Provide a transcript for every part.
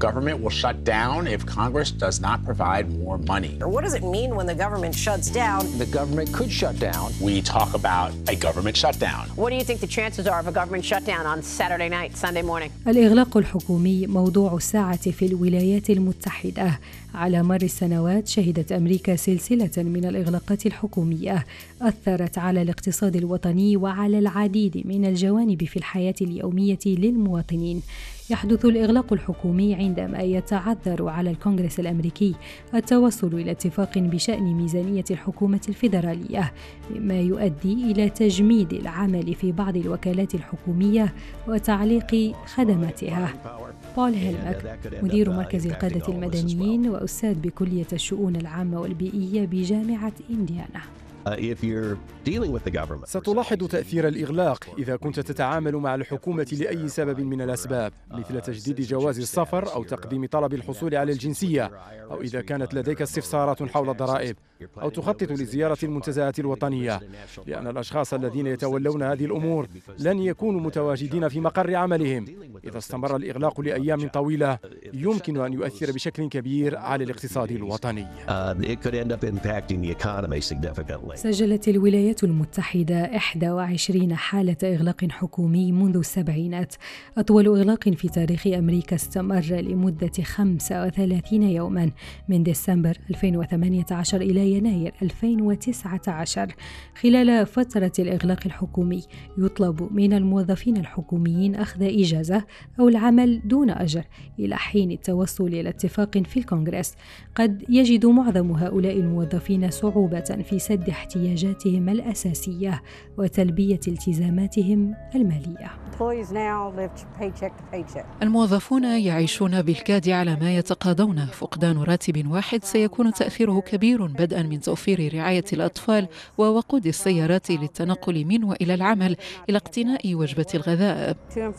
government will shut down if Congress does not provide more money. Or what does it mean when the government shuts down? The government could shut down. We talk about a government shutdown. What do you think the chances are of a government shutdown on Saturday night, Sunday morning? الإغلاق الحكومي موضوع الساعة في الولايات المتحدة. على مر السنوات شهدت أمريكا سلسلة من الإغلاقات الحكومية أثرت على الاقتصاد الوطني وعلى العديد من الجوانب في الحياة اليومية للمواطنين. يحدث الإغلاق الحكومي عندما يتعذر على الكونغرس الأمريكي التوصل إلى اتفاق بشأن ميزانية الحكومة الفيدرالية، مما يؤدي إلى تجميد العمل في بعض الوكالات الحكومية وتعليق خدماتها. بول هيلمك مدير مركز القادة المدنيين وأستاذ بكلية الشؤون العامة والبيئية بجامعة إنديانا. ستلاحظ تأثير الإغلاق إذا كنت تتعامل مع الحكومة لأي سبب من الأسباب، مثل تجديد جواز السفر أو تقديم طلب الحصول على الجنسية، أو إذا كانت لديك استفسارات حول الضرائب، أو تخطط لزيارة المنتزهات الوطنية، لأن الأشخاص الذين يتولون هذه الأمور لن يكونوا متواجدين في مقر عملهم. إذا استمر الإغلاق لأيام طويلة يمكن أن يؤثر بشكل كبير على الاقتصاد الوطني. سجلت الولايات المتحدة 21 حالة إغلاق حكومي منذ السبعينات، أطول إغلاق في تاريخ أمريكا استمر لمدة 35 يوماً من ديسمبر 2018 إلى يناير 2019. خلال فترة الإغلاق الحكومي يطلب من الموظفين الحكوميين أخذ إجازة أو العمل دون أجر إلى حين التوصل إلى اتفاق في الكونغرس. قد يجد معظم هؤلاء الموظفين صعوبة في سد احتياجاتهم الأساسية وتلبية التزاماتهم المالية. الموظفون يعيشون بالكاد على ما يتقاضون. فقدان راتب واحد سيكون تأثيره كبير، بدءا من توفير رعاية الأطفال ووقود السيارات للتنقل من وإلى العمل إلى اقتناء وجبة الغذاء.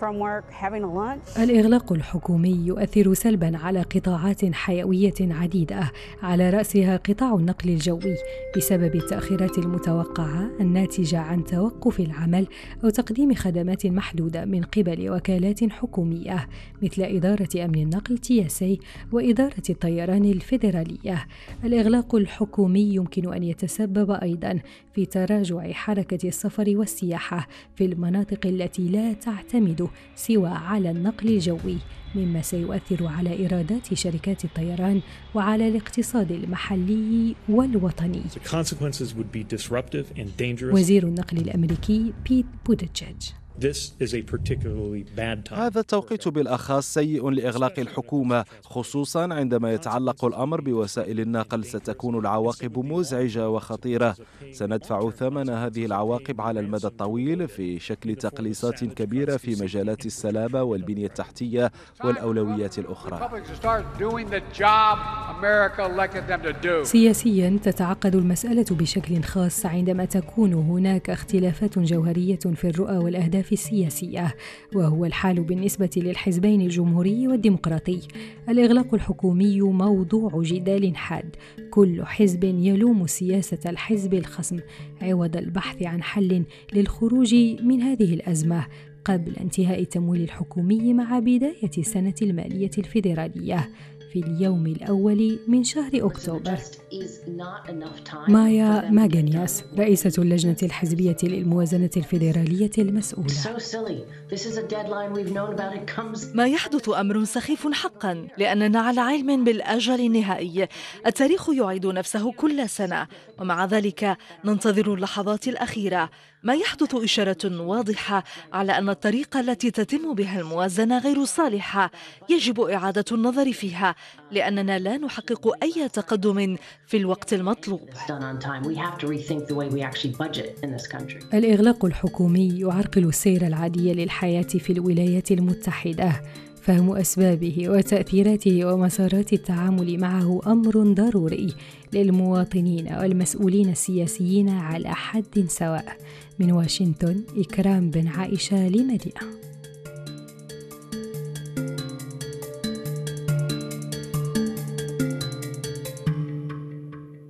الإغلاق الحكومي يؤثر سلبا على قطاعات حيوية عديدة، على رأسها قطاع النقل الجوي بسبب التأخيرات المتوقعة الناتجة عن توقف العمل أو تقديم خدمات محدودة من قبل وكالات حكومية مثل إدارة أمن النقل TSA وإدارة الطيران الفيدرالية. الإغلاق الحكومي يمكن أن يتسبب أيضاً في تراجع حركة السفر والسياحة في المناطق التي لا تعتمد سوى على النقل الجوي، مما سيؤثر على إيرادات شركات الطيران وعلى الاقتصاد المحلي والوطني. وزير النقل الأمريكي بيت بوتيجيج: هذا التوقيت بالأخص سيء لإغلاق الحكومة، خصوصا عندما يتعلق الأمر بوسائل النقل. ستكون العواقب مزعجة وخطيرة. سندفع ثمن هذه العواقب على المدى الطويل في شكل تقليصات كبيرة في مجالات السلامة والبنية التحتية والأولويات الأخرى. سياسيا تتعقد المسألة بشكل خاص عندما تكون هناك اختلافات جوهرية في الرؤى والأهداف السياسية، وهو الحال بالنسبة للحزبين الجمهوري والديمقراطي. الإغلاق الحكومي موضوع جدال حاد، كل حزب يلوم سياسة الحزب الخصم عوض البحث عن حل للخروج من هذه الأزمة قبل انتهاء التمويل الحكومي مع بداية السنة المالية الفيدرالية في اليوم الأول من شهر أكتوبر. مايا ماغانياس رئيسة اللجنة الحزبية للموازنة الفيدرالية المسؤولة: ما يحدث أمر سخيف حقا، لأننا على علم بالأجل النهائي. التاريخ يعيد نفسه كل سنة، ومع ذلك ننتظر اللحظات الأخيرة. ما يحدث إشارة واضحة على أن الطريقة التي تتم بها الموازنة غير صالحة، يجب إعادة النظر فيها لأننا لا نحقق أي تقدم في الوقت المطلوب. الإغلاق الحكومي يعرقل السير العادي للحياة في الولايات المتحدة. فهم أسبابه وتأثيراته ومسارات التعامل معه أمر ضروري للمواطنين والمسؤولين السياسيين على حد سواء. من واشنطن، إكرام بن عائشة لمدينة.